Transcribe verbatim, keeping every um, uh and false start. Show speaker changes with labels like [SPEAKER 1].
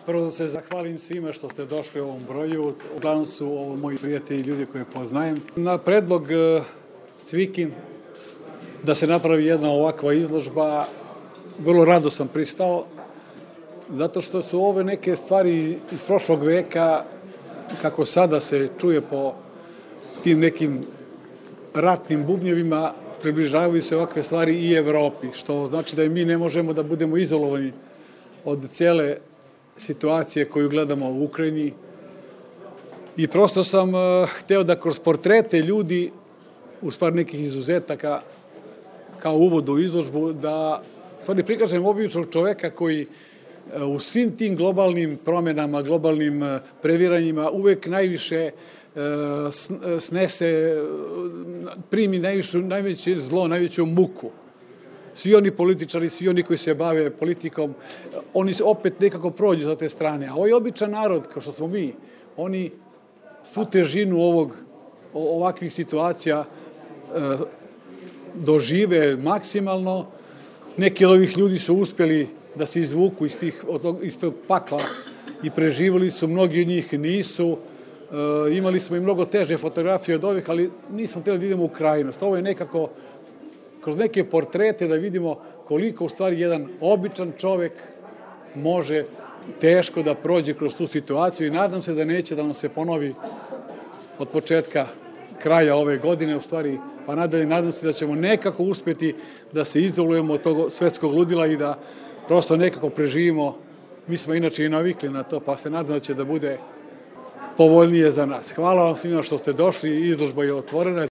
[SPEAKER 1] Prvo da se zahvalim svima što ste došli u ovom broju. Uglavnom su ovo moji prijatelji i ljudi koje poznajem. Na predlog Cvikin da se napravi jedna ovakva izložba, vrlo rado sam pristao, zato što su ove neke stvari iz prošlog veka, kako sada se čuje po tim nekim ratnim bubnjevima, približavaju se ovakve stvari i Evropi, što znači da i mi ne možemo da budemo izolovani od cele situacije koju gledamo u Ukrajini. I prosto sam uh, hteo da kroz portrete ljudi, uz par nekih izuzetaka, kao uvod u izložbu, da stvari prikažem običnog čoveka koji uh, u svim tim globalnim promenama, globalnim uh, previranjima uvek najviše uh, snese, uh, primi najviše, najveće zlo, najveću muku. Svi oni političari, svi oni koji se bave politikom, oni opet nekako prođu sa te strane. A ovaj običan narod, kao što smo mi, oni svu težinu ovog, ovakvih situacija e, dožive maksimalno. Neki od ovih ljudi su uspjeli da se izvuku iz, tih, od tog, iz tog pakla i preživjeli su, mnogi od njih nisu. E, imali smo i mnogo teže fotografije od ovih, ali nismo htjeli da idemo u krajnost. Ovo je nekako kroz neke portrete da vidimo koliko u stvari jedan običan čovek može teško da prođe kroz tu situaciju i nadam se da neće da nam se ponovi od početka kraja ove godine, u stvari, pa nadalje nadam se da ćemo nekako uspjeti da se izolujemo od tog svetskog ludila i da prosto nekako preživimo. Mi smo inače i navikli na to, pa se nadam da će da bude povoljnije za nas. Hvala vam svima što ste došli, izložba je otvorena.